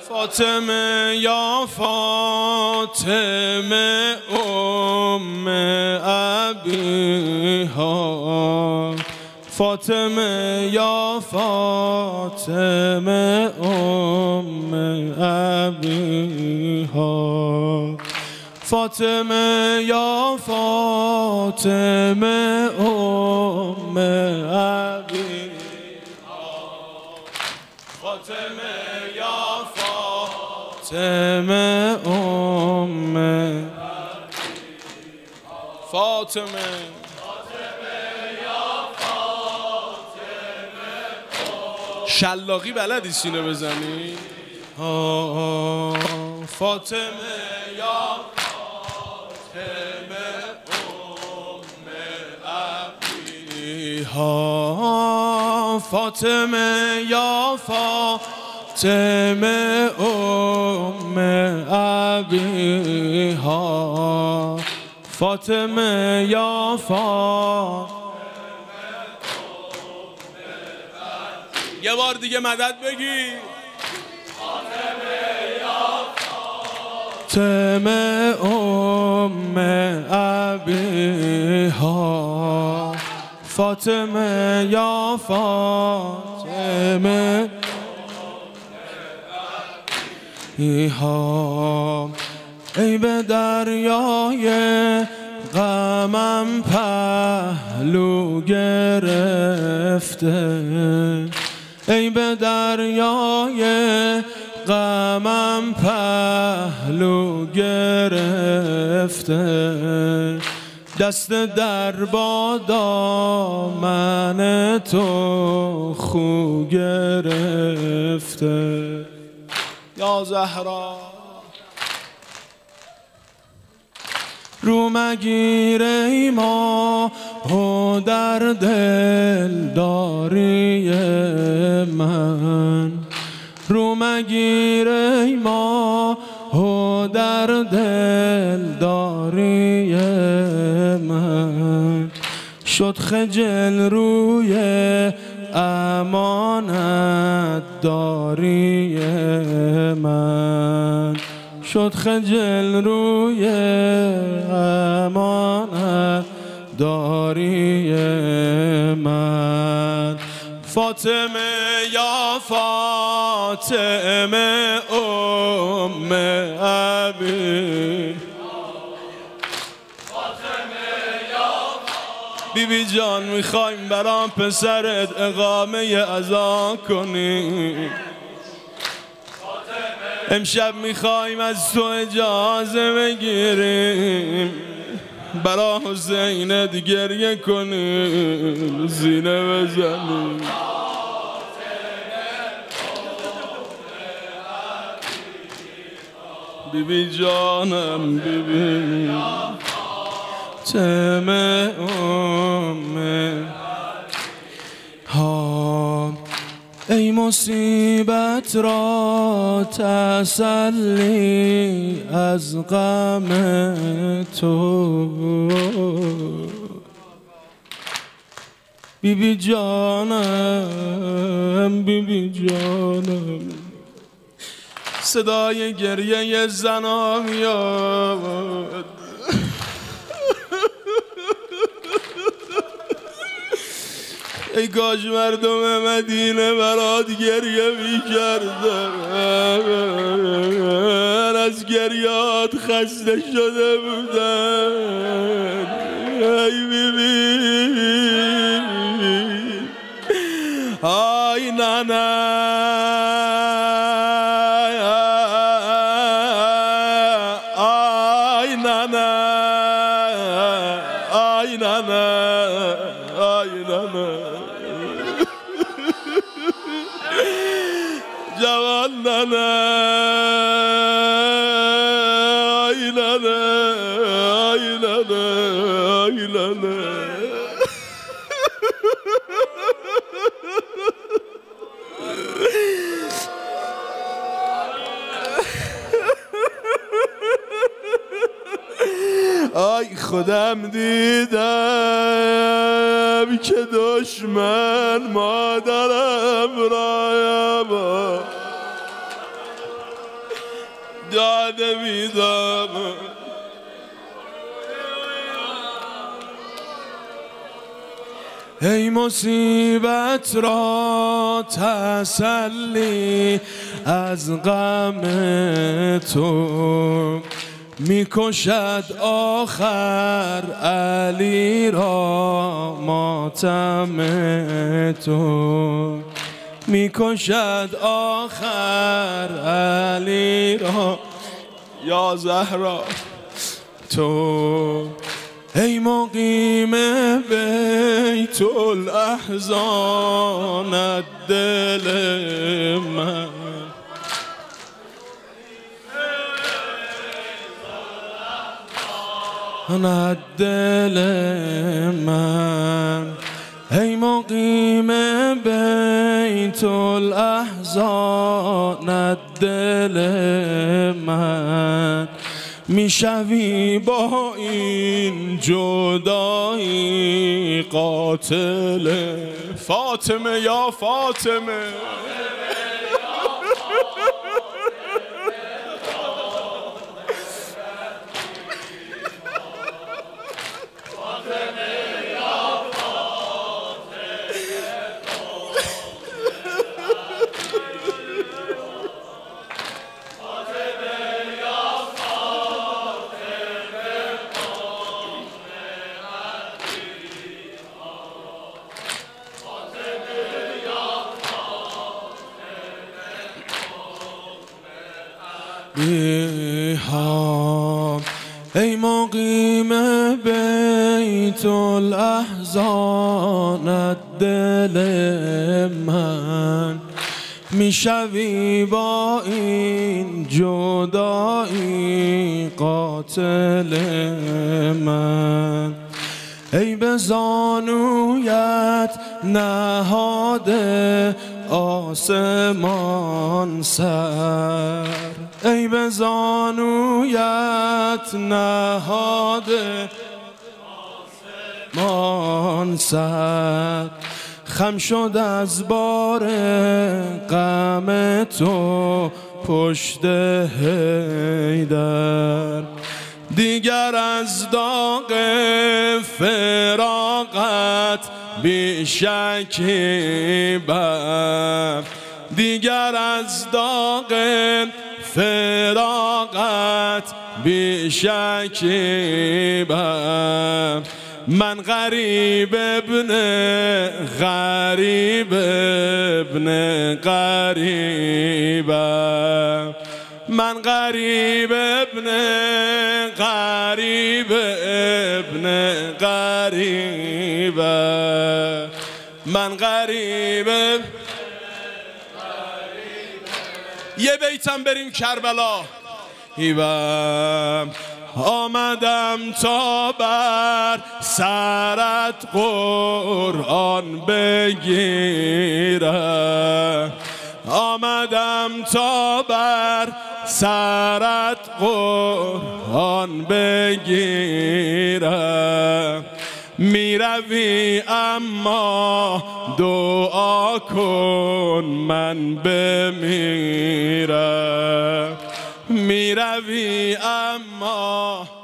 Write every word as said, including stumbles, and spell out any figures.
فاطمه یا فاطمه ام ابیها، فاطمه یا فاطمه ام ابیها، فاطمه یا فاطمه ام ابیها، فاطمه یا فاطمه ام ابیها، فاطمه شلاقی بلدی سینه بزنی؟ فاطمه یا فاطمه ام ابیها، فاطمه یا فاطمه ام ابیها، فاطمه یا فاطمه. یه بار دیگه مدد بگی. فاطمه یا فاطمه ام ابیها، فاطمه یا فاطمه ابیها، ای به دریای غمم پهلو گرفته، ای به دریای غمم پهلو گرفته، دست در با دامن تو خو گرفته. یا زهرا رو مگیر ای ما و در دل داری من، رو مگیر ای ما و در دل داری من، شد خجل روی امانت داری من، شد خجل روی امانت داری من، فاطمه یا فاطمه ام ابی، بی بی جان میخوایم برام پسرت اقامه عزا کنیم، امشب میخوایم از تو اجازه بگیریم برا حسینت گریه کنیم، زینه بزنیم. بی بی جانم بی بی تمه امه ها، ای مصیبت را تسلی از غم تو، بی بی جانم بی بی جانم، صدای گریه زنا میاد، ای کاش مردم مدینه برات گریه میکردن، از گریات خسته شده بودن. ای بی بی آی نانا آی نانا آی نانا آی نانا جوان نانا آی نانا آی نانا آی نانا آی خودم دیدم که دشمن مادرم را با داده بیدم ای مصیبت را تسلی از غم تو میکشد آخر علی را ماتم تو میکشد آخر علی را یا زهرا تو ای مقیم بیت الاحزان دل من دل من ای مقیم بیت الاحزان دل من میشوی با این جدایی قاتل فاطمه یا فاطمه ای مقیم بیت الاحزان دل من میشوی با این جدایی قاتل من ای به زانویت نهاده آسمان سر ای به زانویت نهاده آسمان سر خم شد از بار غم تو پشت حیدر دیگر از داغ فراقت بی شکی بر دیگر از داغ فراقت بی شکی بر من غریب ابن غریب ابن غریبم من غریب ابن غریب ابن غریبم من غریب یه بیتم بریم کربلا هیبم آمدم تا بر سرت قرآن بگیرم آمدم تا بر سرت قرآن بگیرم میروی اما دعا کن من بمیرم میروی اما